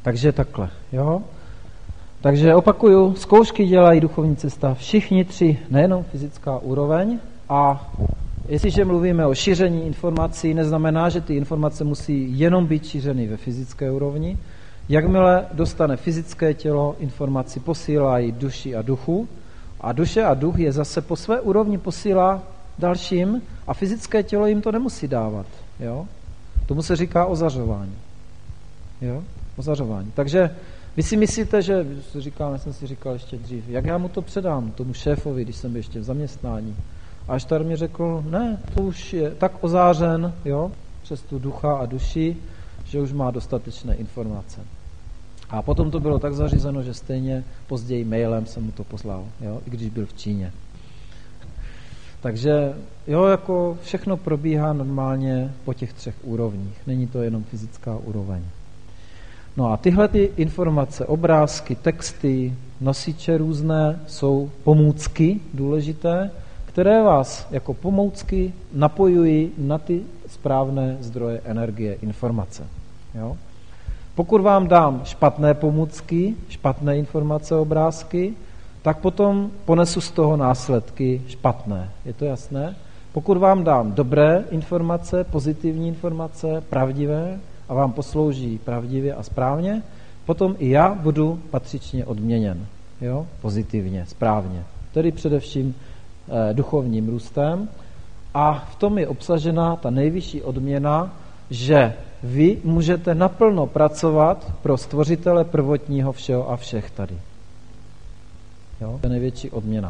Takže takhle, jo. Takže opakuju, zkoušky dělají duchovní cesta všichni tři, nejenom fyzická úroveň. A jestliže mluvíme o šíření informací, neznamená, že ty informace musí jenom být šířeny ve fyzické úrovni. Jakmile dostane fyzické tělo, informaci posílají duši a duchu. A duše a duch je zase po své úrovni posílá dalším a fyzické tělo jim to nemusí dávat. Jo? Tomu se říká ozařování. Jo? Ozařování. Takže vy si myslíte, že, já jsem si říkal ještě dřív, jak já mu to předám, tomu šéfovi, když jsem byl ještě v zaměstnání. A až tady mi řekl, ne, to už je tak ozářen, jo, přes tu ducha a duši, že už má dostatečné informace. A potom to bylo tak zařízeno, že stejně později mailem jsem mu to poslal, jo, i když byl v Číně. Takže jo, jako všechno probíhá normálně po těch třech úrovních. Není to jenom fyzická úroveň. No a tyhle ty informace, obrázky, texty, nosiče různé jsou pomůcky důležité, které vás jako pomůcky napojují na ty správné zdroje energie, informace. Jo? Pokud vám dám špatné pomůcky, špatné informace, obrázky, tak potom ponesu z toho následky špatné. Je to jasné? Pokud vám dám dobré informace, pozitivní informace, pravdivé a vám poslouží pravdivě a správně, potom i já budu patřičně odměněn. Jo? Pozitivně, správně. Tedy především duchovním růstem. A v tom je obsažena ta nejvyšší odměna, že vy můžete naplno pracovat pro stvořitele prvotního všeho a všech tady. Jo? To je největší odměna.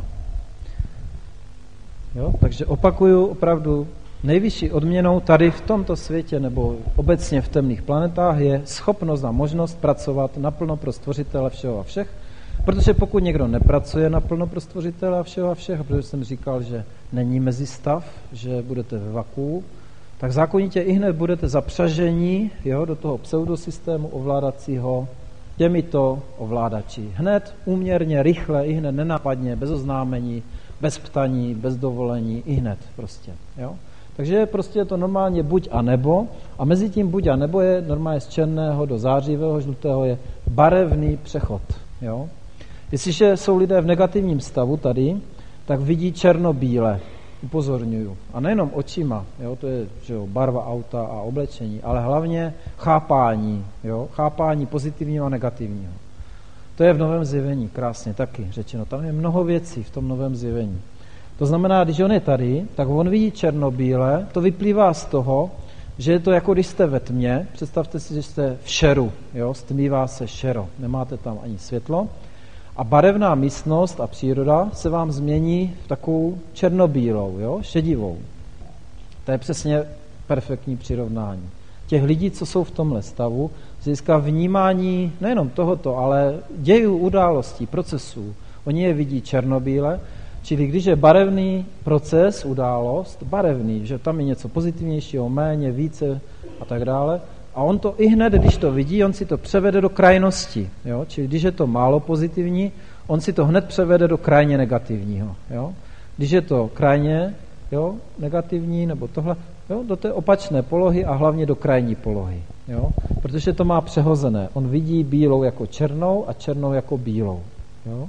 Jo? Takže opakuju, opravdu nejvyšší odměnou tady v tomto světě nebo obecně v temných planetách je schopnost a možnost pracovat naplno pro stvořitele všeho a všech, protože pokud někdo nepracuje naplno pro stvořitele všeho a všech, a protože jsem říkal, že není mezistav, že budete ve vakuu, tak zákonitě i hned budete zapřažení, jo, do toho pseudosystému ovládacího těmito ovládači. Hned, úměrně, rychle, i hned nenápadně, bez oznámení, bez ptaní, bez dovolení, i hned prostě. Jo. Takže prostě je to normálně buď a nebo a mezi tím buď a nebo je normálně z černého do zářivého, žlutého je barevný přechod. Jo. Jestliže jsou lidé v negativním stavu tady, tak vidí černobíle, upozorňuju. A nejenom očima, jo, to je že jo, barva auta a oblečení, ale hlavně chápání, jo, chápání pozitivního a negativního. To je v Novém zjevení, krásně taky řečeno. Tam je mnoho věcí v tom Novém zjevení. To znamená, když on je tady, tak on vidí černobíle, to vyplývá z toho, že je to jako když jste ve tmě, představte si, že jste v šeru, jo, stmívá se šero, nemáte tam ani světlo, a barevná místnost a příroda se vám změní v takovou černobílou, jo, šedivou. To je přesně perfektní přirovnání. Těch lidí, co jsou v tomhle stavu, získá vnímání nejenom tohoto, ale dějů, událostí, procesů. Oni je vidí černobíle, čili když je barevný proces, událost, barevný, že tam je něco pozitivnějšího, méně, více a tak dále, a on to i hned, když to vidí, on si to převede do krajnosti. Jo? Čili když je to málo pozitivní, on si to hned převede do krajně negativního. Jo? Když je to krajně negativní nebo tohle, jo? Do té opačné polohy a hlavně do krajní polohy. Jo? Protože to má přehozené. On vidí bílou jako černou a černou jako bílou. Jo?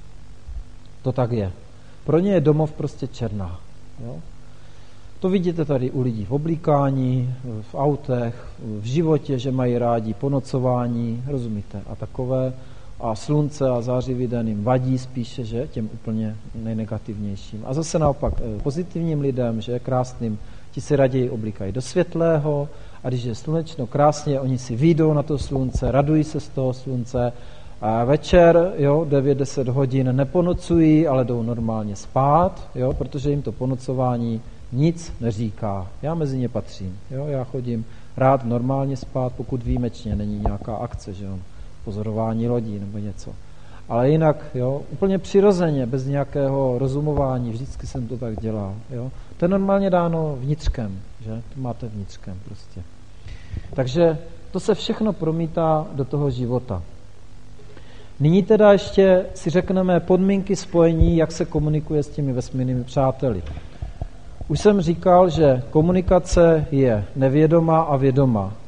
To tak je. Pro ně je domov prostě černá. Jo? To vidíte tady u lidí v oblíkání, v autech, v životě, že mají rádi ponocování, rozumíte, a takové. A slunce a zářivý den jim vadí spíše, že, těm úplně nejnegativnějším. A zase naopak pozitivním lidem, že krásným, ti si raději oblíkají do světlého a když je slunečno krásně, oni si vyjdou na to slunce, radují se z toho slunce a večer, 9-10 hodin neponocují, ale jdou normálně spát, protože jim to ponocování nic neříká. Já mezi ně patřím. Já chodím rád normálně spát, pokud výjimečně není nějaká akce, že pozorování lodí nebo něco. Ale jinak, úplně přirozeně, bez nějakého rozumování, vždycky jsem to tak dělal. To je normálně dáno vnitřkem, že? To máte vnitřkem prostě. Takže to se všechno promítá do toho života. Nyní teda ještě si řekneme podmínky spojení, jak se komunikuje s těmi vesmírnými přáteli. Už jsem říkal, že komunikace je nevědomá a vědomá.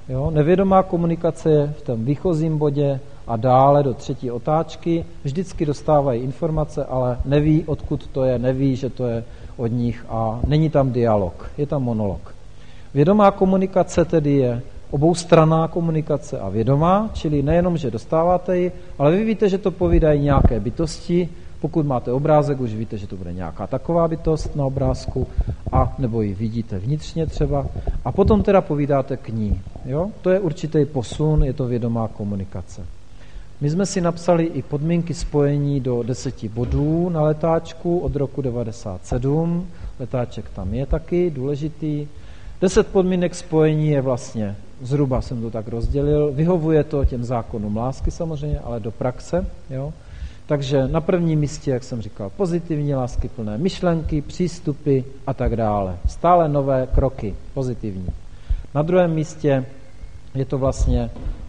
Jo? Nevědomá komunikace je v tom výchozím bodě a dále do třetí otáčky. Vždycky dostávají informace, ale neví, odkud to je, neví, že to je od nich a není tam dialog, je tam monolog. Vědomá komunikace tedy je oboustranná komunikace a vědomá, čili nejenom, že dostáváte ji, ale vy víte, že to povídají nějaké bytosti. Pokud máte obrázek, už víte, že to bude nějaká taková bytost na obrázku, a nebo ji vidíte vnitřně třeba, a potom teda povídáte k ní. Jo? To je určitý posun, je to vědomá komunikace. My jsme si napsali i podmínky spojení do 10 bodů na letáčku od roku 1997. Letáček tam je taky důležitý. 10 podmínek spojení je vlastně, zhruba jsem to tak rozdělil, vyhovuje to těm zákonům lásky samozřejmě, ale do praxe. Jo? Takže na prvním místě, jak jsem říkal, pozitivní láskyplné myšlenky, přístupy a tak dále. Stále nové kroky, pozitivní. Na druhém místě je to vlastně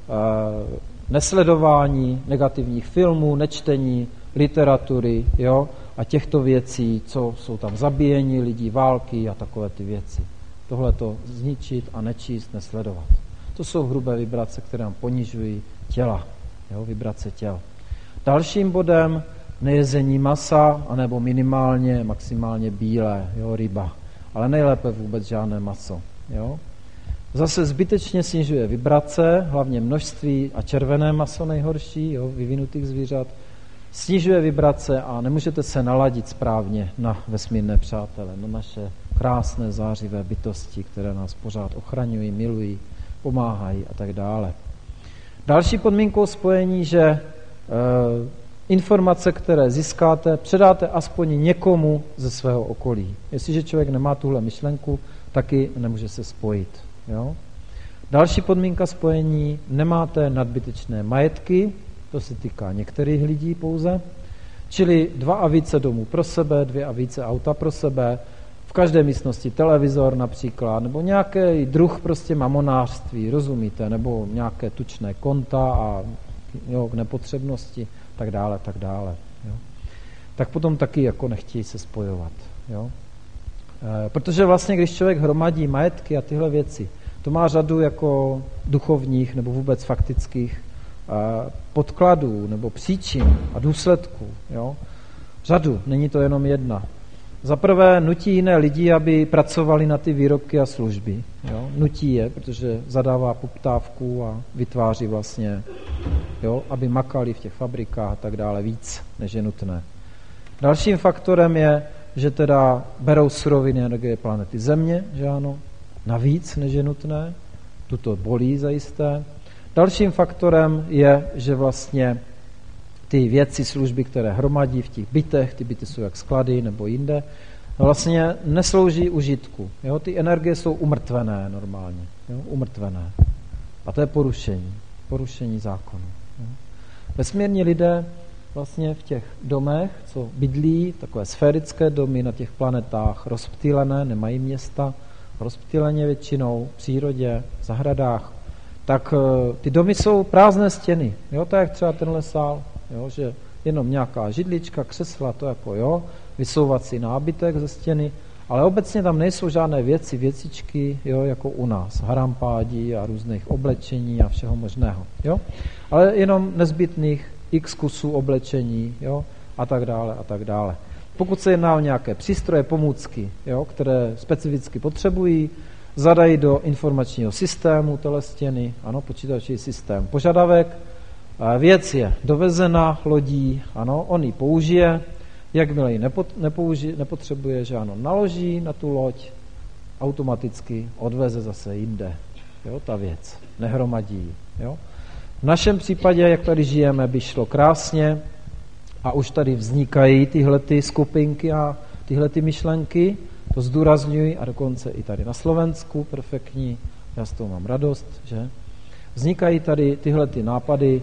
nesledování negativních filmů, nečtení literatury, jo, a těchto věcí, co jsou tam zabíjení lidí, války a takové ty věci. Tohle to zničit a nečíst, nesledovat. To jsou hrubé vibrace, které nám ponižují těla, jo, vibrace těl. Dalším bodem nejezení masa, anebo minimálně, maximálně bílé, jo, ryba, ale nejlépe vůbec žádné maso. Jo. Zase zbytečně snižuje vibrace, hlavně množství a červené maso nejhorší, jo, vyvinutých zvířat. Snižuje vibrace a nemůžete se naladit správně na vesmírné přátele, na naše krásné zářivé bytosti, které nás pořád ochraňují, milují, pomáhají a tak dále. Další podmínkou spojení, že informace, které získáte, předáte aspoň někomu ze svého okolí. Jestliže člověk nemá tuhle myšlenku, taky nemůže se spojit. Jo? Další podmínka spojení, nemáte nadbytečné majetky, to se týká některých lidí pouze, čili 2 a více domů pro sebe, 2 a více auta pro sebe, v každé místnosti televizor například, nebo nějaký druh prostě mamonářství, rozumíte, nebo nějaké tučné konta a jo, k nepotřebnosti, tak dále, tak dále. Jo. Tak potom taky jako nechtějí se spojovat. Jo. Protože vlastně, když člověk hromadí majetky a tyhle věci, to má řadu jako duchovních nebo vůbec faktických podkladů nebo příčin a důsledků. Jo. Řadu, není to jenom jedna. Za prvé nutí jiné lidi, aby pracovali na ty výrobky a služby. Jo? Nutí je, protože zadává poptávku a vytváří vlastně, jo, aby makali v těch fabrikách a tak dále víc, než je nutné. Dalším faktorem je, že teda berou suroviny energie planety Země, že ano, navíc, než je nutné. Tuto bolí zajisté. Dalším faktorem je, že vlastně ty věci, služby, které hromadí v těch bytech, ty byty jsou jak sklady nebo jinde, vlastně neslouží užitku. Jo? Ty energie jsou umrtvené normálně. Jo? Umrtvené. A to je porušení zákonu. Jo? Vesmírní lidé vlastně v těch domech, co bydlí, takové sférické domy na těch planetách, rozptýlené, nemají města, rozptýleně většinou v přírodě, v zahradách, tak ty domy jsou prázdné stěny. Jo? To je jak třeba tenhle sál. Jo, že jenom nějaká židlička, křesla, to jako jo, vysouvací nábytek ze stěny, ale obecně tam nejsou žádné věci, věcičky, jo, jako u nás, harampádí a různých oblečení a všeho možného, jo, ale jenom nezbytných x kusů oblečení, jo, a tak dále, a tak dále. Pokud se jedná o nějaké přístroje, pomůcky, jo, které specificky potřebují, zadají do informačního systému telestěny, ano, počítačový systém požadavek, věc je dovezena lodí, ano, on ji použije, jakmile ji nepotřebuje, že ano, naloží na tu loď, automaticky odveze zase jinde, jo, ta věc, nehromadí, jo. V našem případě, jak tady žijeme, by šlo krásně a už tady vznikají tyhlety skupinky a tyhlety myšlenky, to zdůrazňuji a dokonce i tady na Slovensku, perfektní, já z toho mám radost, že vznikají tady tyhlety nápady.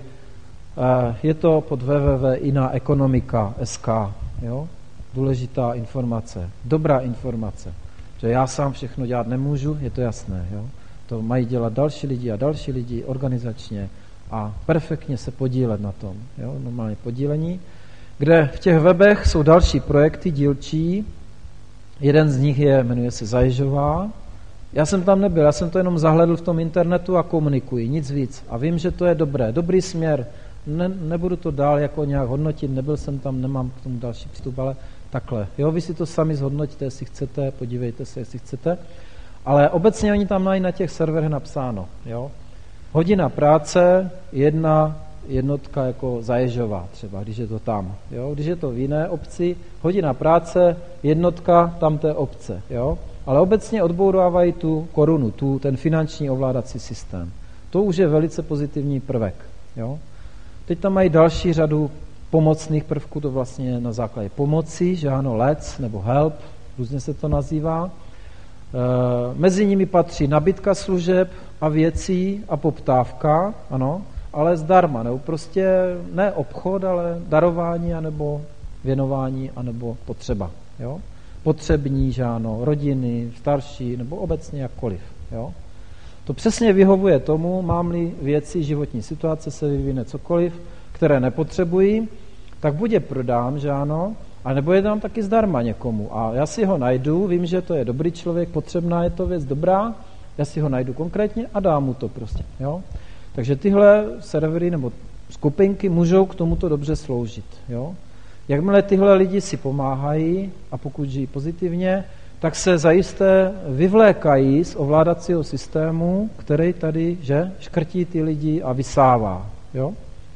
Je to pod www.inaekonomika.sk. Jo? Důležitá informace, dobrá informace, že já sám všechno dělat nemůžu, je to jasné. Jo? To mají dělat další lidi organizačně a perfektně se podílet na tom. Jo? Normálně podílení, kde v těch webech jsou další projekty dílčí. Jeden z nich jmenuje se Zaježová, Já jsem tam nebyl, já jsem to jenom zahledl v tom internetu a komunikuji, nic víc. A vím, že to je dobré, dobrý směr. Nebudu to dál jako nějak hodnotit, nebyl jsem tam, nemám k tomu další přístup, ale takhle. Jo, vy si to sami zhodnotíte, jestli chcete, podívejte se, jestli chcete. Ale obecně oni tam mají na těch serverech napsáno. Jo. Hodina práce, jednotka jako Zaježová třeba, když je to tam. Jo. Když je to v jiné obci, hodina práce, jednotka tamté obce. Jo. Ale obecně odbourávají tu korunu, ten finanční ovládací systém. To už je velice pozitivní prvek. Jo. Teď tam mají další řadu pomocných prvků, to vlastně na základě pomoci, že ano, let's nebo help, různě se to nazývá. Mezi nimi patří nabídka služeb a věcí a poptávka, ano, ale zdarma, nebo prostě ne obchod, ale darování, anebo věnování, anebo potřeba. Jo? Potřební, že ano, rodiny, starší, nebo obecně jakkoliv. Jo? To přesně vyhovuje tomu, mám-li věci, životní situace, se vyvine cokoliv, které nepotřebují, tak buď je prodám, že ano, a nebo je dám taky zdarma někomu. A já si ho najdu, vím, že to je dobrý člověk, potřebná je to věc dobrá, já si ho najdu konkrétně a dám mu to prostě. Jo? Takže tyhle servery nebo skupinky můžou k tomuto dobře sloužit. Jo? Jakmile tyhle lidi si pomáhají a pokud žijí pozitivně, tak se zajisté vyvlékají z ovládacího systému, který tady škrtí ty lidi a vysává. Jo?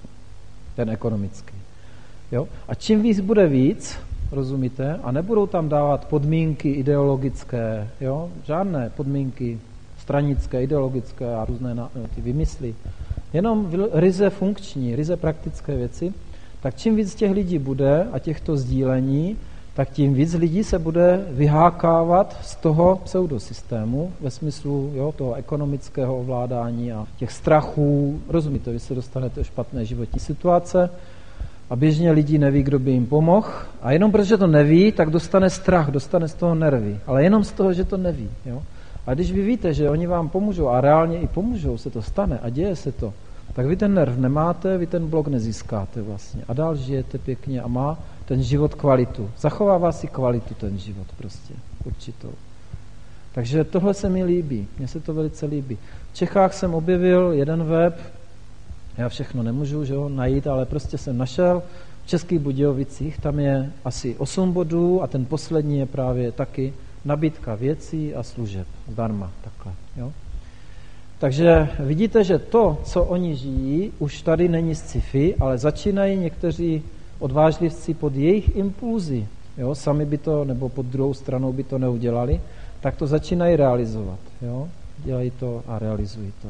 Ten ekonomický. Jo? A čím víc bude víc, rozumíte, a nebudou tam dávat podmínky ideologické, jo? Žádné podmínky stranické, ideologické a různé ty vymysly, jenom ryze funkční, ryze praktické věci, tak čím víc těch lidí bude a těchto sdílení, tak tím víc lidí se bude vyhákávat z toho pseudosystému ve smyslu toho ekonomického ovládání a těch strachů. Rozumíte, vy se dostanete do špatné životní situace a běžně lidi neví, kdo by jim pomohl a jenom protože to neví, tak dostane strach, dostane z toho nervy, ale jenom z toho, že to neví. Jo? A když vy víte, že oni vám pomůžou a reálně i pomůžou, se to stane a děje se to, tak vy ten nerv nemáte, vy ten blok nezískáte vlastně a dál žijete pěkně a má ten život kvalitu. Zachovává si kvalitu ten život prostě, určitou. Takže tohle se mi líbí, mně se to velice líbí. V Čechách jsem objevil jeden web, já všechno nemůžu najít, ale prostě jsem našel v Českých Budějovicích, tam je asi 8 bodů a ten poslední je právě taky nabídka věcí a služeb, zdarma, takhle. Jo? Takže vidíte, že to, co oni žijí, už tady není sci-fi, ale začínají někteří odvážlivci pod jejich impulzy, jo? Sami by to, nebo pod druhou stranou by to neudělali, tak to začínají realizovat. Jo? Dělají to a realizují to.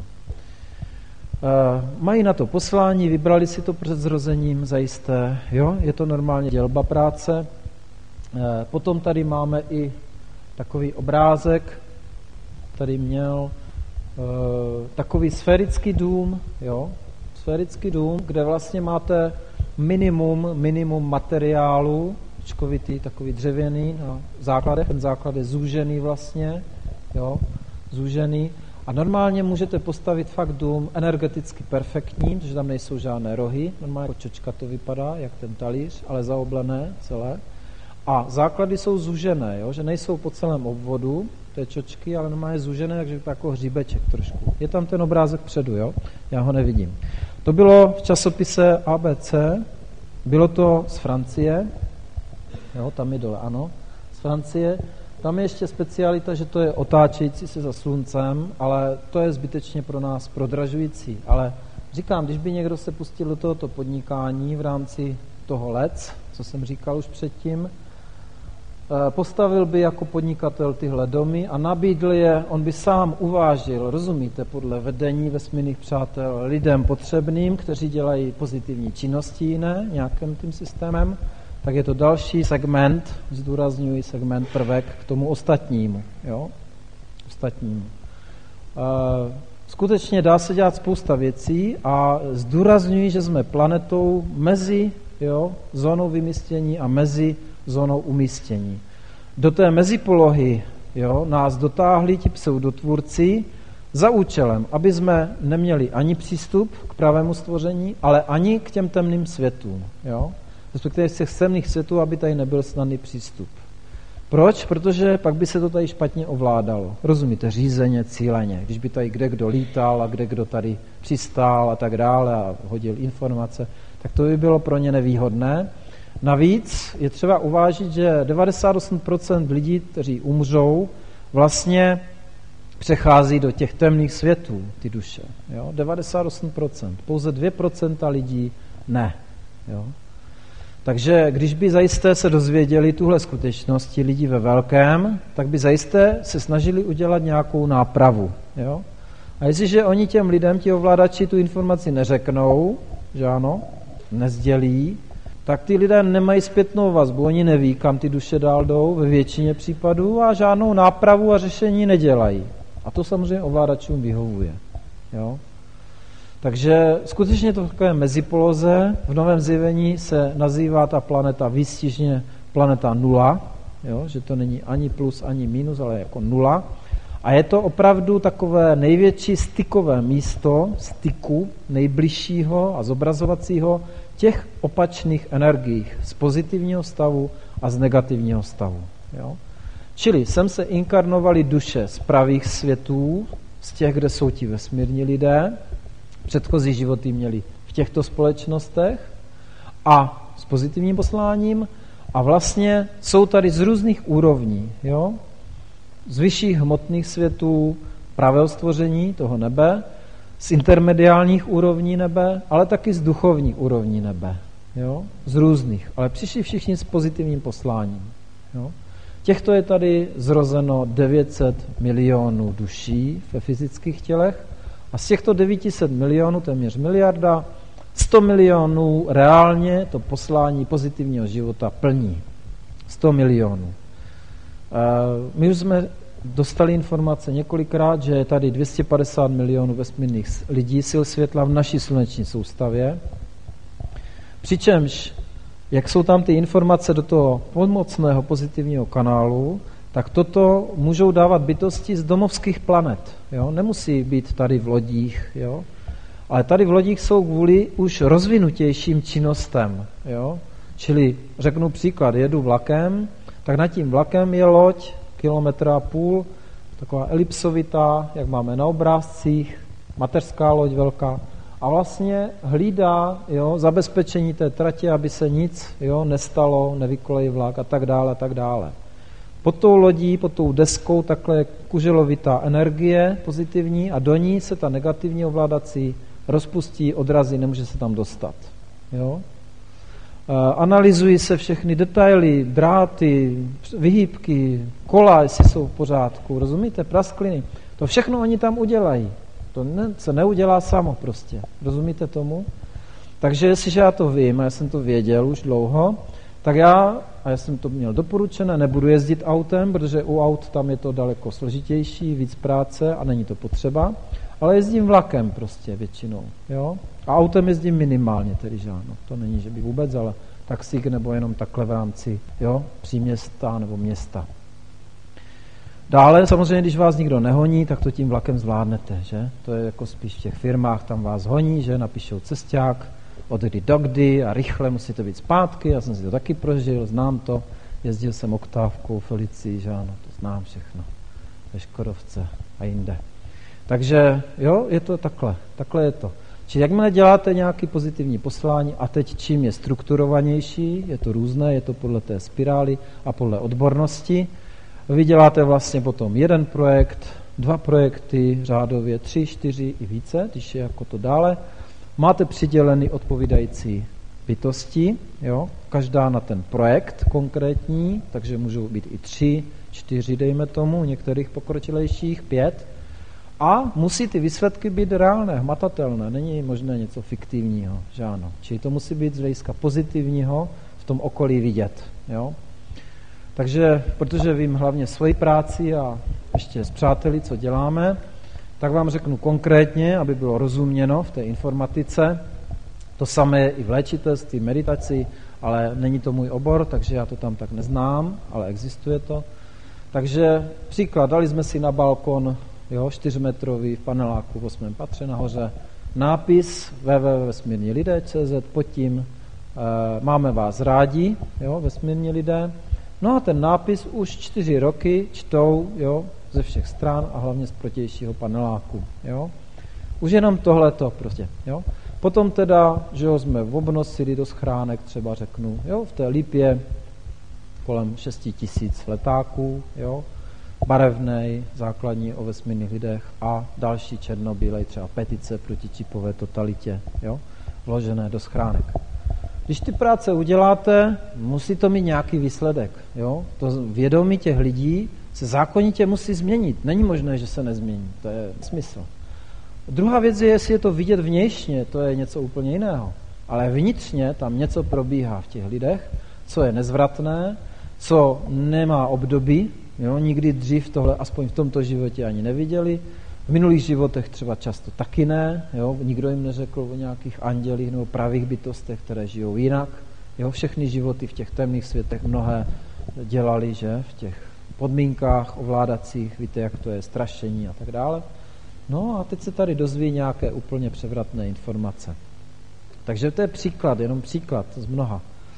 Mají na to poslání, vybrali si to před zrozením zajisté, jo? Je to normálně dělba práce. Potom tady máme i takový obrázek, tady měl takový sférický dům, jo? Sférický dům, kde vlastně máte minimum materiálu, čkovitý, takový dřevěný na základech, ten základ je zúžený vlastně, jo? Zúžený. A normálně můžete postavit fakt dům energeticky perfektní, protože tam nejsou žádné rohy, normálně jako čočka to vypadá, jak ten talíř, ale zaoblené celé. A základy jsou zúžené, jo? Že nejsou po celém obvodu té čočky, ale normálně zúžené, takže to jako hříbeček trošku. Je tam ten obrázek předu, jo? Já ho nevidím. To bylo v časopise ABC, bylo to z Francie, jo, tam je dole, ano, z Francie. Tam je ještě specialita, že to je otáčející se za sluncem, ale to je zbytečně pro nás prodražující. Ale říkám, když by někdo se pustil do tohoto podnikání v rámci toho LEC, co jsem říkal už předtím, postavil by jako podnikatel tyhle domy a nabídl je, on by sám uvážil, rozumíte, podle vedení vesmírných přátel lidem potřebným, kteří dělají pozitivní činnosti jiné, nějakým tím systémem, tak je to další segment, zdůrazňuji segment prvek k tomu ostatnímu. Jo? Ostatnímu. Skutečně dá se dělat spousta věcí a zdůrazňuji, že jsme planetou mezi zónou vymístění a mezi zónou umístění. Do té mezipolohy nás dotáhli ti pseudotvůrci za účelem, aby jsme neměli ani přístup k pravému stvoření, ale ani k těm temným světům. Jo? Respektive z těch temných světů, aby tady nebyl snadný přístup. Proč? Protože pak by se to tady špatně ovládalo. Rozumíte? Řízeně, cíleně. Když by tady kde kdo lítal a kde kdo tady přistál a tak dále a hodil informace, tak to by bylo pro ně nevýhodné. Navíc je třeba uvážit, že 98% lidí, kteří umřou, vlastně přechází do těch temných světů, ty duše. Jo? 98%. Pouze 2% lidí ne. Jo? Takže když by zajisté se dozvěděli tuhle skutečnosti lidi ve velkém, tak by zajisté se snažili udělat nějakou nápravu. Jo? A jestliže oni těm lidem, ti ovládači, tu informaci neřeknou, že ano, nezdělí, tak ty lidé nemají zpětnou vazbu, oni neví, kam ty duše dál jdou ve většině případů a žádnou nápravu a řešení nedělají. A to samozřejmě ovládačům vyhovuje. Jo? Takže skutečně to takové mezipoloze. V Novém zjevení se nazývá ta planeta výstižně planeta nula, jo? Že to není ani plus, ani minus, ale jako nula. A je to opravdu takové největší stykové místo, styku nejbližšího a zobrazovacího těch opačných energií z pozitivního stavu a z negativního stavu. Jo? Čili sem se inkarnovaly duše z pravých světů, z těch, kde jsou ti vesmírní lidé, předchozí životy měli v těchto společnostech a s pozitivním posláním a vlastně jsou tady z různých úrovní, jo? Z vyšších hmotných světů pravého stvoření toho nebe, z intermediálních úrovní nebe, ale taky z duchovní úrovní nebe. Jo? Z různých, ale přišli všichni s pozitivním posláním. Jo? Těchto je tady zrozeno 900 milionů duší ve fyzických tělech a z těchto 900 milionů, téměř miliarda, 100 milionů reálně to poslání pozitivního života plní. 100 milionů. My už jsme dostali informace několikrát, že je tady 250 milionů vesmírných lidí, sil světla v naší sluneční soustavě. Přičemž, jak jsou tam ty informace do toho pomocného pozitivního kanálu, tak toto můžou dávat bytosti z domovských planet. Jo? Nemusí být tady v lodích, jo? Ale tady v lodích jsou kvůli už rozvinutějším činnostem. Jo? Čili řeknu příklad, jedu vlakem, tak nad tím vlakem je loď 1,5 km, taková elipsovitá, jak máme na obrázcích, mateřská loď velká, a vlastně hlídá, jo, zabezpečení té tratě, aby se nic, jo, nestalo, nevykolejí vlak a tak dále, a tak dále. Pod tou lodí, pod tou deskou takhle je kuželovitá energie pozitivní a do ní se ta negativní ovládací rozpustí, odrazí, nemůže se tam dostat. Jo? Analyzují se všechny detaily, dráty, vyhýbky, kola, jestli jsou v pořádku, rozumíte, praskliny. To všechno oni tam udělají. To se neudělá samo prostě. Rozumíte tomu? Takže jestliže já to vím, a já jsem to věděl už dlouho, tak já jsem to měl doporučené, nebudu jezdit autem, protože u aut tam je to daleko složitější, víc práce a není to potřeba, ale jezdím vlakem prostě většinou. Jo? A autem jezdím minimálně, tedy že ano. To není, že by vůbec, ale taxík nebo jenom takhle v rámci, jo, příměsta nebo města. Dále samozřejmě, když vás nikdo nehoní, tak to tím vlakem zvládnete, že? To je jako spíš v těch firmách, tam vás honí, že napíšou cesták, od kdy do kdy a rychle musíte být zpátky, já jsem si to taky prožil, znám to, jezdil jsem Oktávkou, Felicii, že ano, to znám všechno, ve Škodovce a jinde. Takže jo, je to takhle je to. Čili jakmile děláte nějaký pozitivní poslání a teď čím je strukturovanější, je to různé, je to podle té spirály a podle odbornosti, vy děláte vlastně potom 1 projekt, 2 projekty, řádově 3, 4 i více, když je jako to dále. Máte přiděleny odpovídající bytosti, jo, každá na ten projekt konkrétní, takže můžou být i 3, 4, dejme tomu, některých pokročilejších 5. A musí ty výsledky být reálné, hmatatelné, není možné něco fiktivního, že ano. Čili to musí být z hlediska pozitivního v tom okolí vidět, jo. Takže, protože vím hlavně svoji práci a ještě s přáteli, co děláme, tak vám řeknu konkrétně, aby bylo rozuměno v té informatice. To samé je i v léčitelství, meditaci, ale není to můj obor, takže já to tam tak neznám, ale existuje to. Takže příklad, dali jsme si na balkon, jo, 4metrový v paneláku v 8. patře nahoře, nápis www.vesmírnilidé.cz, pod tím máme vás rádi, jo, vesmírní lidé. No a ten nápis už 4 roky čtou, jo, ze všech stran a hlavně z protějšího paneláku, jo. Už jenom tohleto prostě, jo. Potom teda, že ho jsme obnosili do schránek, třeba řeknu, jo, v té Lípě kolem 6 000 letáků, jo, barevnej, základní o vesmírných lidech a další černobílej, třeba petice proti čipové totalitě, jo, vložené do schránek. Když ty práce uděláte, musí to mít nějaký výsledek, jo. To vědomí těch lidí se zákonitě musí změnit. Není možné, že se nezmění, to je smysl. Druhá věc je, jestli je to vidět vnějšně, to je něco úplně jiného. Ale vnitřně tam něco probíhá v těch lidech, co je nezvratné, co nemá obdoby, jo? Nikdy dřív tohle, aspoň v tomto životě ani neviděli, v minulých životech třeba často taky ne, jo? Nikdo jim neřekl o nějakých andělích nebo pravých bytostech, které žijou jinak. Jo? Všechny životy v těch temných světech mnohé dělali, že? V těch podmínkách ovládacích, víte, jak to je, strašení a tak dále. No a teď se tady dozví nějaké úplně převratné informace. Takže to je příklad, jenom příklad z mnoha.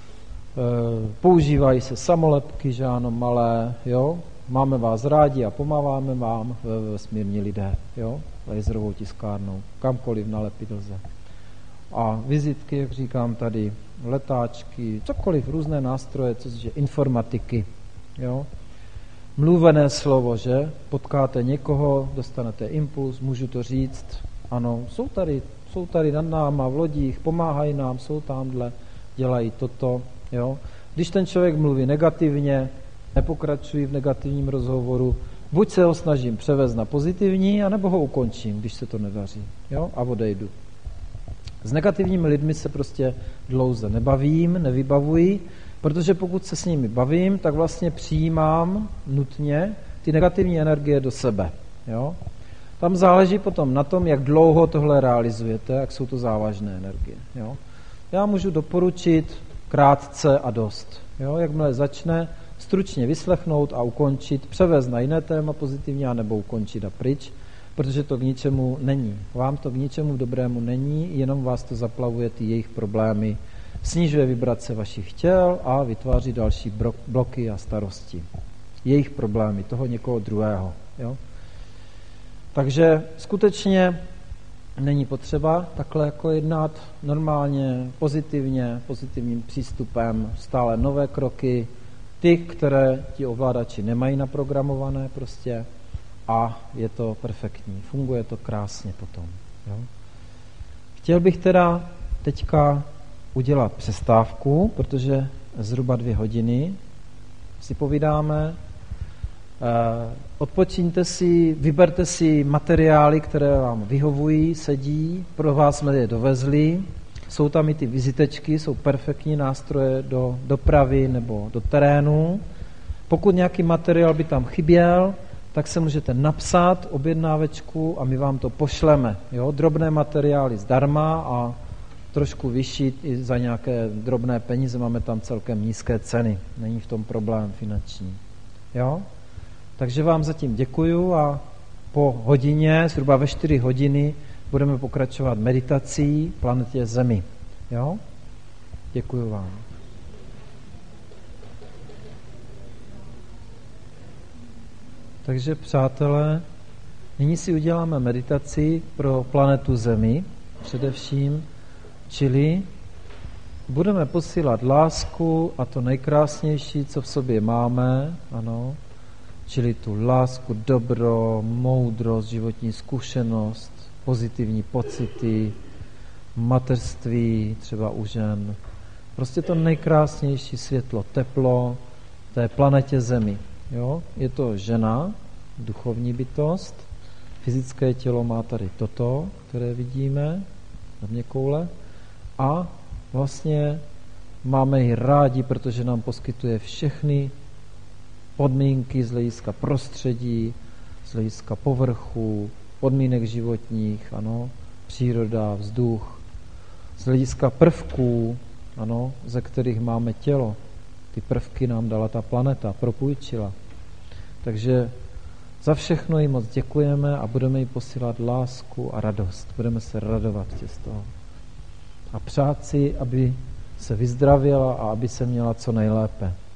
Používají se samolepky, že ano, malé, jo, máme vás rádi a pomáháme vám vesmírní lidé, jo, laserovou tiskárnou, kamkoliv nalepit lze. A vizitky, jak říkám tady, letáčky, cokoliv, různé nástroje, co se týče informatiky, jo. Mluvené slovo, že? Potkáte někoho, dostanete impuls, můžu to říct, ano, jsou tady nad náma v lodích, pomáhají nám, jsou tamhle, dělají toto, jo. Když ten člověk mluví negativně, nepokračuji v negativním rozhovoru, buď se ho snažím převést na pozitivní, anebo ho ukončím, když se to nedaří, jo, a odejdu. S negativními lidmi se prostě dlouze nebavím, nevybavuji, protože pokud se s nimi bavím, tak vlastně přijímám nutně ty negativní energie do sebe. Jo? Tam záleží potom na tom, jak dlouho tohle realizujete, jak jsou to závažné energie. Jo? Já můžu doporučit krátce a dost. Jo? Jakmile začne, stručně vyslechnout a ukončit, převést na jiné téma pozitivně, anebo ukončit a pryč, protože to k ničemu není. Vám to k ničemu dobrému není, jenom vás to zaplavuje ty jejich problémy, snižuje vibrace vašich těl a vytváří další bloky a starosti. Jejich problémy, toho někoho druhého. Jo? Takže skutečně není potřeba takhle jako jednat normálně, pozitivně, pozitivním přístupem, stále nové kroky, ty, které ti ovládači nemají naprogramované prostě a je to perfektní. Funguje to krásně potom. Jo? Chtěl bych teda teďka udělat přestávku, protože zhruba 2 hodiny si povídáme. Odpočiňte si, vyberte si materiály, které vám vyhovují, sedí, pro vás jsme je dovezli. Jsou tam i ty vizitečky, jsou perfektní nástroje do dopravy nebo do terénu. Pokud nějaký materiál by tam chyběl, tak se můžete napsat objednávečku a my vám to pošleme. Jo? Drobné materiály zdarma a trošku vyšší i za nějaké drobné peníze, máme tam celkem nízké ceny. Není v tom problém finanční. Jo? Takže vám zatím děkuju a po hodině, zhruba ve 4 hodiny, budeme pokračovat meditací planetě Zemi. Jo? Děkuju vám. Takže přátelé, nyní si uděláme meditaci pro planetu Zemi, především, čili budeme posílat lásku a to nejkrásnější, co v sobě máme, ano, čili tu lásku, dobro, moudrost, životní zkušenost, pozitivní pocity, mateřství, třeba u žen. Prostě to nejkrásnější světlo, teplo té planetě Zemi. Jo? Je to žena, duchovní bytost, fyzické tělo má tady toto, které vidíme na měkoule, a vlastně máme ji rádi, protože nám poskytuje všechny podmínky z hlediska prostředí, z hlediska povrchu, podmínek životních, ano, příroda, vzduch, z hlediska prvků, ano, ze kterých máme tělo. Ty prvky nám dala ta planeta, propůjčila. Takže za všechno jí moc děkujeme a budeme jí posílat lásku a radost. Budeme se radovat z toho. A přát si, aby se vyzdravěla a aby se měla co nejlépe.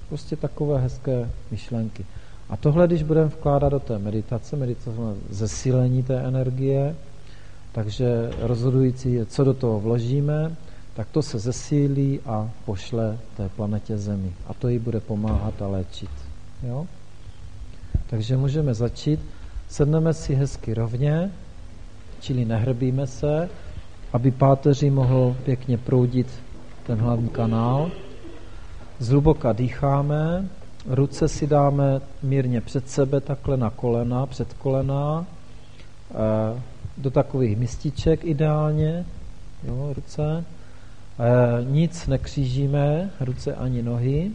Prostě takové hezké myšlenky. A tohle, když budeme vkládat do té meditace zesílení té energie, takže rozhodující je, co do toho vložíme, tak to se zesílí a pošle té planetě Zemi. A to jí bude pomáhat a léčit. Jo? Takže můžeme začít. Sedneme si hezky rovně, čili nehrbíme se, aby páteří mohl pěkně proudit ten hlavní kanál. Zhluboka dýcháme, ruce si dáme mírně před sebe, takhle na kolena, před kolena, do takových mističek ideálně, jo, ruce. Nic nekřížíme, ruce ani nohy.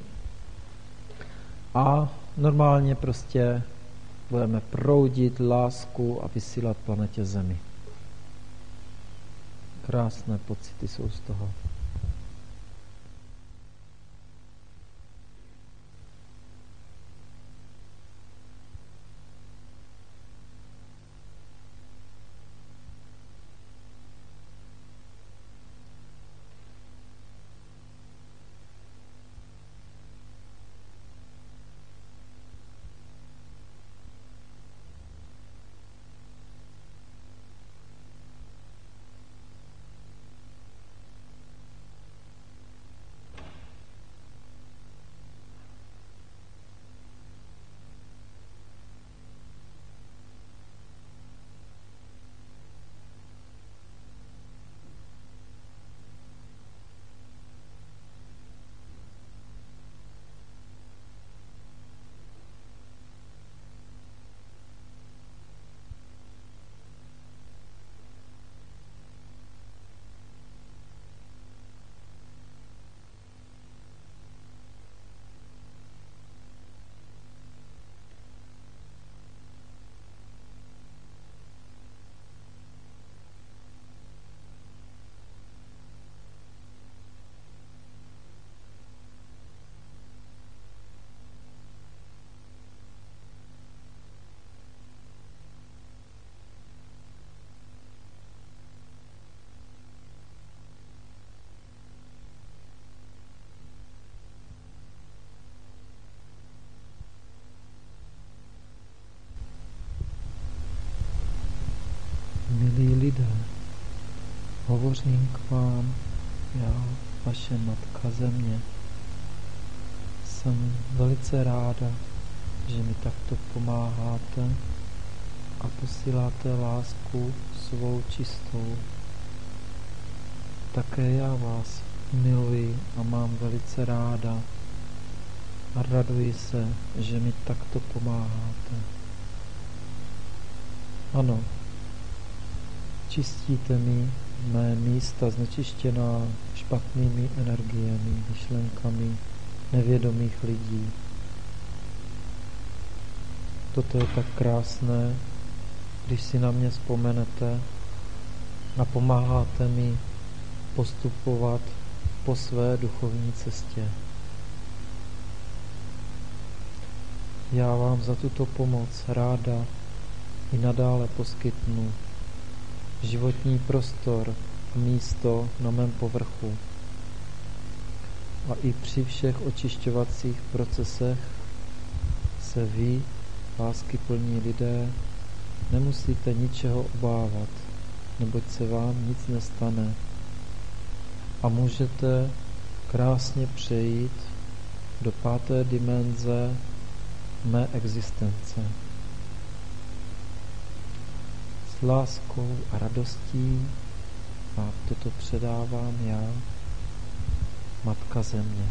A normálně prostě budeme proudit lásku a vysílat planetě Zemi. Krásné pocity jsou z toho. Milí lidé, hovořím k vám, já, vaše Matka Země. Jsem velice ráda, že mi takto pomáháte a posíláte lásku svou čistou. Také já vás miluji a mám velice ráda a raduji se, že mi takto pomáháte. Ano, čistíte mi mé místa znečištěná špatnými energiemi, myšlenkami nevědomých lidí. Toto je tak krásné, když si na mě vzpomenete a pomáháte mi postupovat po své duchovní cestě. Já vám za tuto pomoc ráda i nadále poskytnu životní prostor a místo na mém povrchu. A i při všech očišťovacích procesech se vy, láskyplní lidé, nemusíte ničeho obávat, neboť se vám nic nestane. A můžete krásně přejít do 5. dimenze mé existence. S láskou a radostí vám toto předávám já, Matka Země.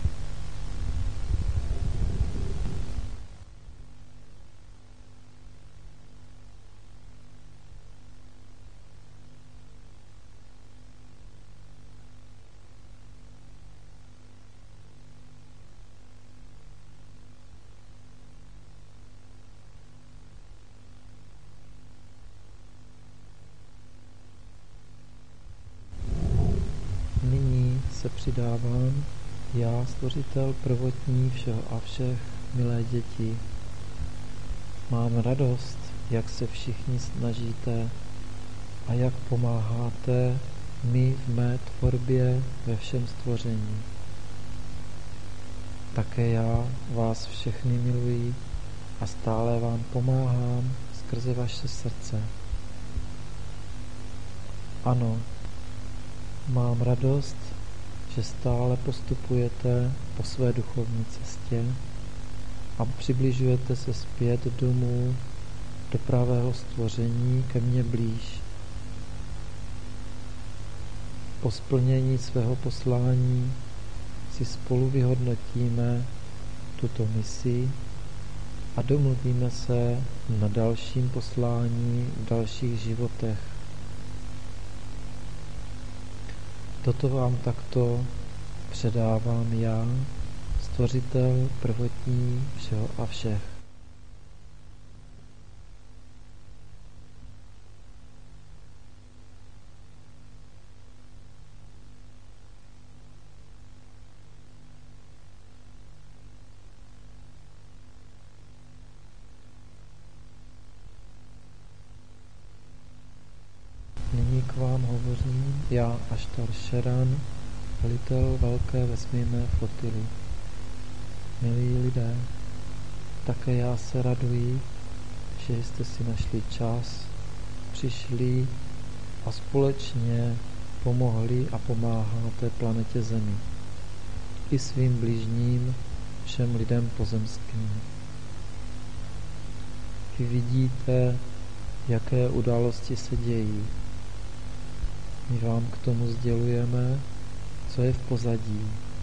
Se přidávám já, Stvořitel prvotní všeho a všech, milé děti. Mám radost, jak se všichni snažíte a jak pomáháte mi v mé tvorbě ve všem stvoření. Také já vás všechny miluji a stále vám pomáhám skrze vaše srdce. Ano, mám radost, že stále postupujete po své duchovní cestě a přibližujete se zpět domů do pravého stvoření ke mně blíž. Po splnění svého poslání si spolu vyhodnotíme tuto misi a domluvíme se na dalším poslání v dalších životech. Toto vám takto předávám já, Stvořitel prvotní všeho a všech. Nyní k vám hovořím já, Ashtar Sheran, velitel velké vesmírné flotily. Milí lidé, také já se raduji, že jste si našli čas, přišli a společně pomohli a pomáháte planetě Zemi i svým bližním, všem lidem pozemským. Vy vidíte, jaké události se dějí. My vám k tomu sdělujeme, co je v pozadí.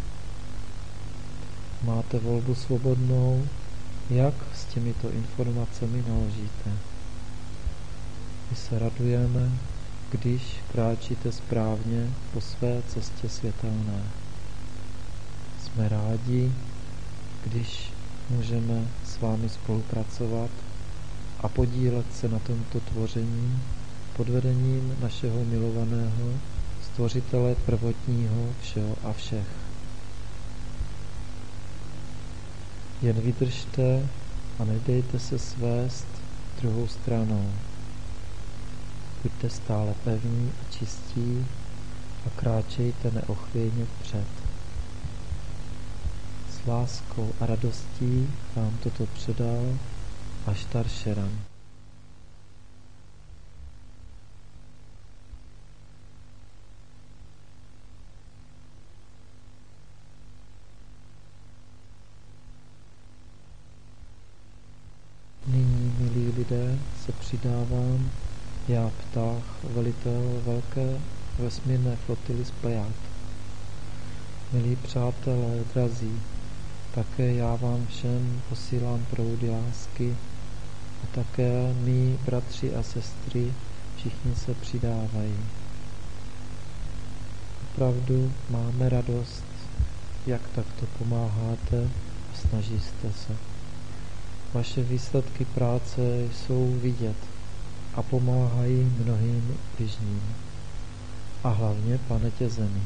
Máte volbu svobodnou, jak s těmito informacemi naložíte. My se radujeme, když kráčíte správně po své cestě světelné. Jsme rádi, když můžeme s vámi spolupracovat a podílet se na tomto tvoření pod vedením našeho milovaného Stvořitele prvotního všeho a všech. Jen vydržte a nedejte se svést druhou stranou. Buďte stále pevní a čistí a kráčejte neochvějně vpřed. S láskou a radostí vám toto předal Ashtar Sheran. Nyní, milí lidé, se přidávám já, Ptách, velitel velké vesmírné flotily z Plejád. Milí přátelé, drazí, také já vám všem posílám proudy lásky a také mí bratři a sestry všichni se přidávají. Opravdu máme radost, jak takto pomáháte a snažíte se. Vaše výsledky práce jsou vidět a pomáhají mnohým bližním a hlavně planetě Zemi.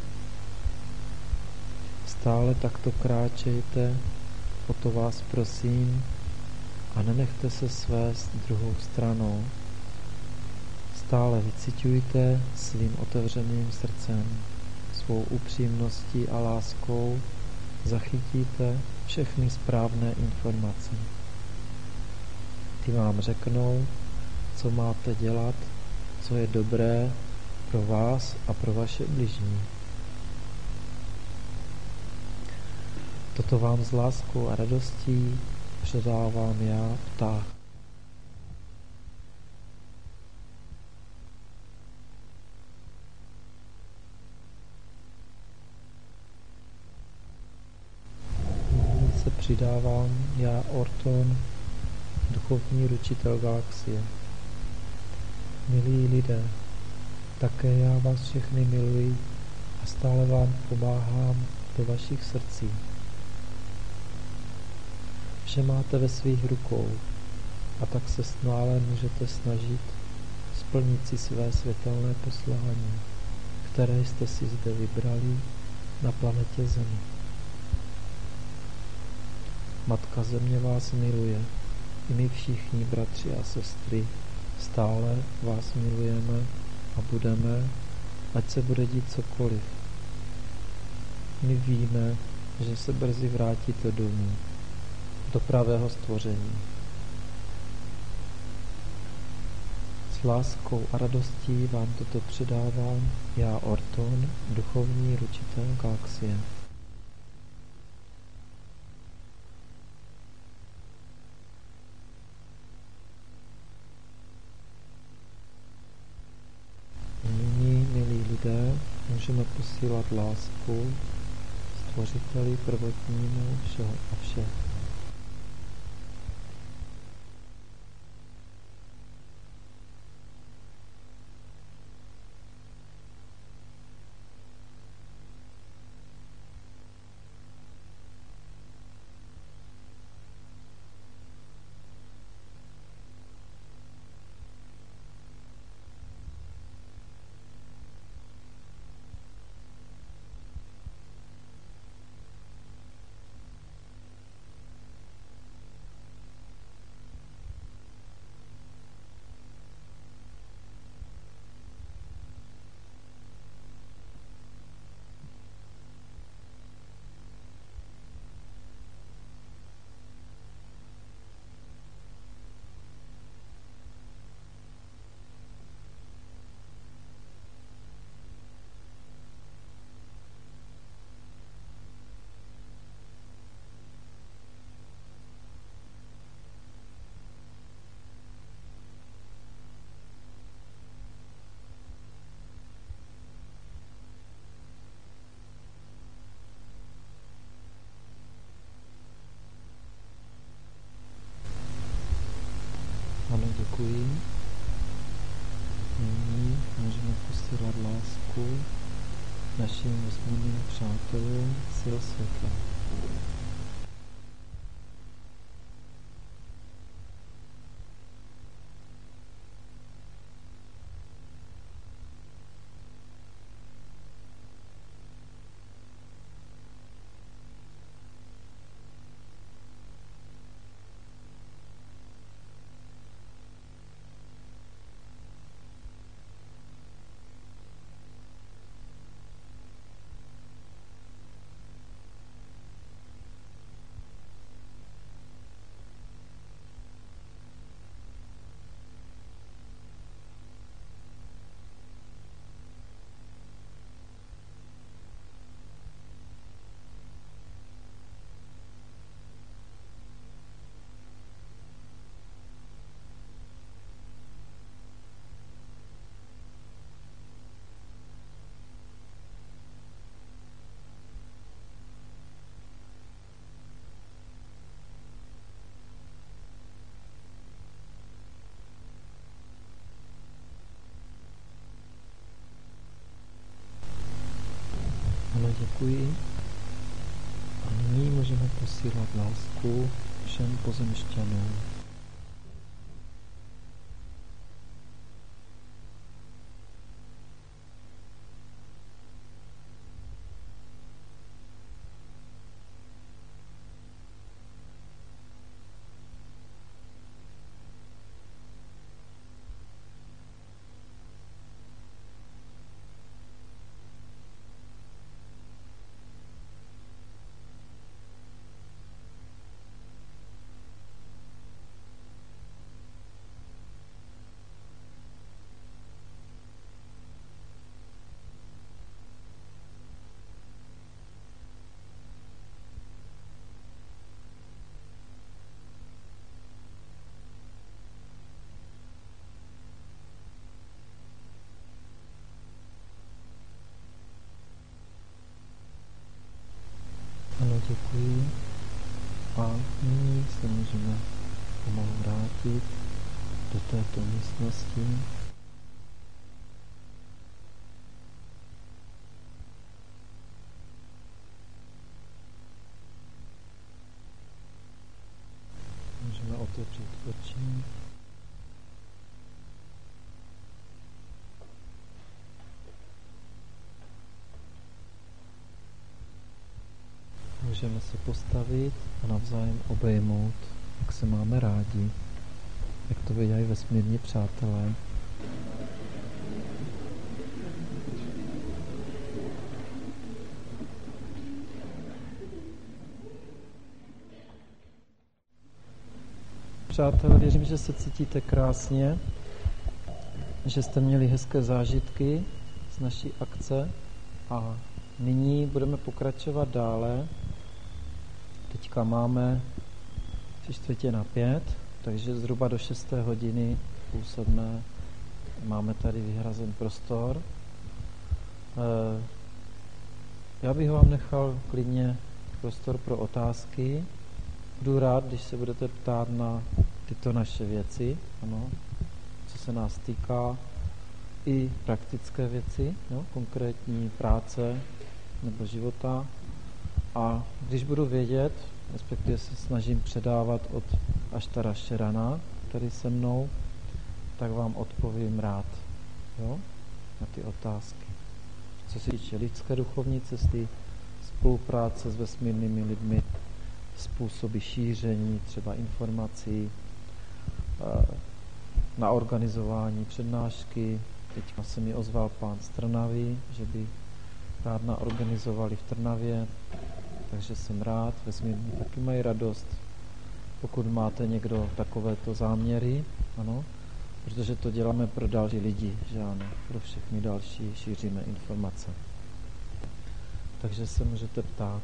Stále takto kráčejte, o to vás prosím, a nenechte se svést druhou stranou. Stále vyciťujte svým otevřeným srdcem, svou upřímností a láskou zachytíte všechny správné informace. Ty vám řeknou, co máte dělat, co je dobré pro vás a pro vaše bližní. Toto vám s láskou a radostí předávám já, Ptách. Nyní se přidávám já, Orton, duchovní ručitel galaxie. Milí lidé, také já vás všechny miluji a stále vám pomáhám do vašich srdcí. Vše máte ve svých rukou a tak se stále můžete snažit splnit si své světelné poslání, které jste si zde vybrali na planetě Zemi. Matka Země vás miluje, i my všichni bratři a sestry stále vás milujeme a budeme, ať se bude dít cokoliv. My víme, že se brzy vrátíte domů, do pravého stvoření. S láskou a radostí vám toto předávám já, Orton, duchovní ručitel galaxie. Nyní, milí lidé, můžeme posílat lásku Stvořiteli prvotnímu všeho a všech. Ano, děkuji. Nyní můžeme posílat lásku našim vesmírným přátelům sil světla. Ano, děkuji. A nyní můžeme posílat lásku všem pozemšťanům. Ano, děkuji. A nyní se můžeme pomalu vrátit do této místnosti. Můžeme otevřít oči. Můžeme se postavit a navzájem obejmout, jak se máme rádi, jak to vidějí vesmírní přátelé. přátelé, věřím, že se cítíte krásně, že jste měli hezké zážitky z naší akce a nyní budeme pokračovat dále. Teďka máme 4:45, takže zhruba do 6. hodiny, půl 7. máme tady vyhrazen prostor. Já bych vám nechal klidně prostor pro otázky. Budu rád, když se budete ptát na tyto naše věci, ano, co se nás týká, i praktické věci, jo, konkrétní práce nebo života. A když budu vědět, respektive se snažím předávat od Aštara Šerana, tady se mnou, tak vám odpovím rád, jo, na ty otázky. Co se týče lidské duchovní cesty, spolupráce s vesmírnými lidmi, způsoby šíření třeba informací, na organizování přednášky. Teďka se mi ozval pán z Trnavy, že by rád naorganizovali v Trnavě, takže jsem rád, vesmírní taky mají radost, pokud máte někdo takovéto záměry, ano, protože to děláme pro další lidi, že ano, pro všechny další šíříme informace. Takže se můžete ptát.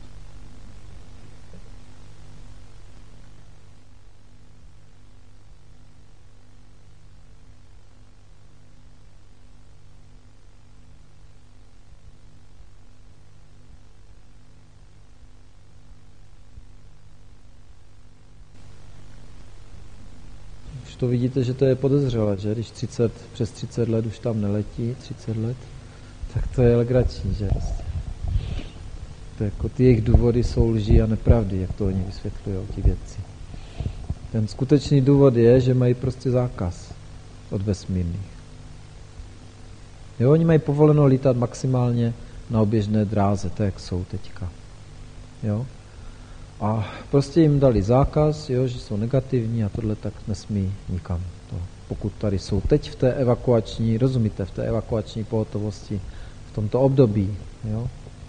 To vidíte, že to je podezřelé, že? Když přes 30 let už tam neletí, 30 let, tak to je legrační, že? To jako ty jejich důvody jsou lží a nepravdy, jak to oni vysvětlují, ty věci. Ten skutečný důvod je, že mají prostě zákaz od vesmírných. Jo, oni mají povoleno lítat maximálně na oběžné dráze, tak jak jsou teďka. Jo? A prostě jim dali zákaz, jo, že jsou negativní a tohle tak nesmí nikam. To, pokud tady jsou teď v té evakuační, rozumíte, v té evakuační pohotovosti, v tomto období. Jo.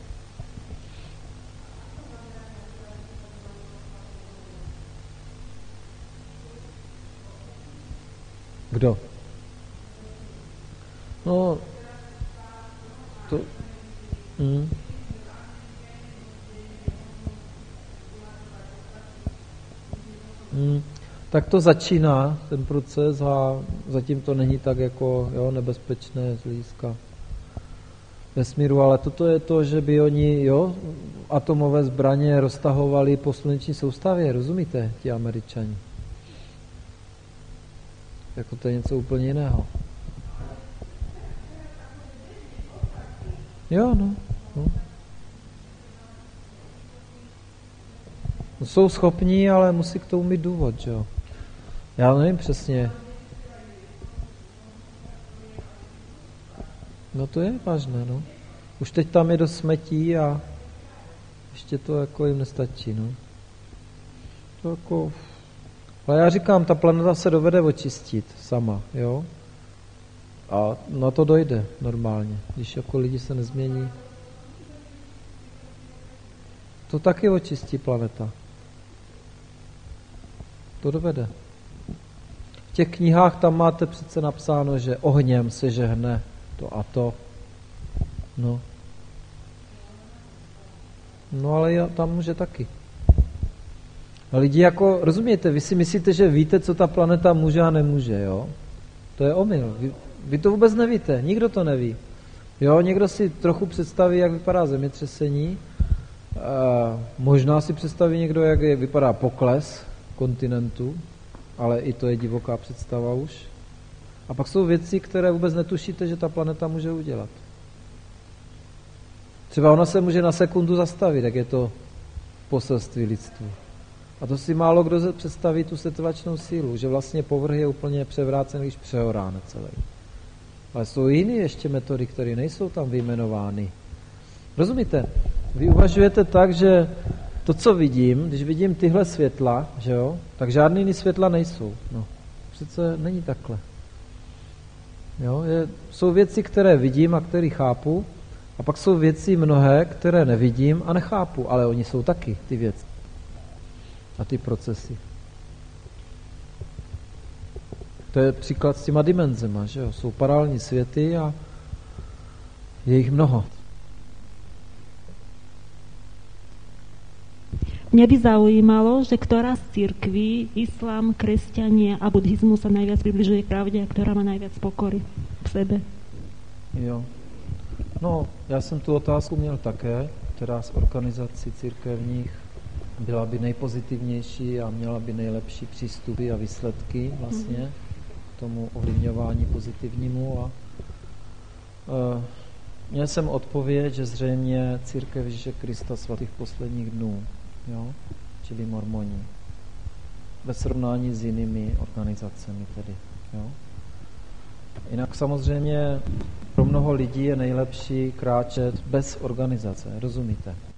Kdo? No, to... Tak to začíná, ten proces, a zatím to není tak jako nebezpečné z hlediska vesmíru, ale toto je to, že by oni atomové zbraně roztahovali po sluneční soustavě, rozumíte, ti Američani? Jako to je něco úplně jiného. Jo, no. Jsou schopní, ale musí k tomu mít důvod, že jo. Já nevím přesně. No to je vážné, no. Už teď tam je dost smetí a ještě to jako jim nestačí, no. To jako... Ale já říkám, ta planeta se dovede očistit sama, jo. A na to dojde normálně, když jako lidi se nezmění. To taky očistí planeta. To dovede. V těch knihách tam máte přece napsáno, že ohněm se žehne to a to. No ale tam může taky. A lidi jako, rozumíte, vy si myslíte, že víte, co ta planeta může a nemůže, jo? To je omyl. Vy to vůbec nevíte, nikdo to neví. Jo, někdo si trochu představí, jak vypadá zemětřesení, možná si představí někdo, jak vypadá pokles kontinentu, ale i to je divoká představa už. A pak jsou věci, které vůbec netušíte, že ta planeta může udělat. Třeba ona se může na sekundu zastavit, jak je to poselství lidstvu. A to si málo kdo představí tu setrvačnou sílu, že vlastně povrch je úplně převrácen, když přehoráne celý. Ale jsou jiné ještě metody, které nejsou tam vyjmenovány. Rozumíte? Vy uvažujete tak, že to, co vidím, když vidím tyhle světla, že jo, tak žádný jiný světla nejsou. No, přece není takhle. Jo, jsou věci, které vidím a které chápu, a pak jsou věci mnohé, které nevidím a nechápu, ale oni jsou taky ty věci a ty procesy. To je příklad s těma dimenzema, že jo? Jsou paralelní světy a je jich mnoho. Mňa by zaujímalo, že ktorá z cirkví, islám, kresťania a buddhizmus sa najviac približuje k pravde a ktorá má najviac pokory v sebe. Jo. No, já jsem tu otázku měl také, která z organizací církevních byla by nejpozitivnější a měla by nejlepší přístupy a výsledky vlastně k tomu ovlivňování pozitivnímu. A měl jsem odpověď, že zřejmě Církev Ježíše Krista svatých posledních dnů, jo? Čili mormoni, ve srovnání s jinými organizacemi tedy. Jo? Jinak samozřejmě pro mnoho lidí je nejlepší kráčet bez organizace, rozumíte?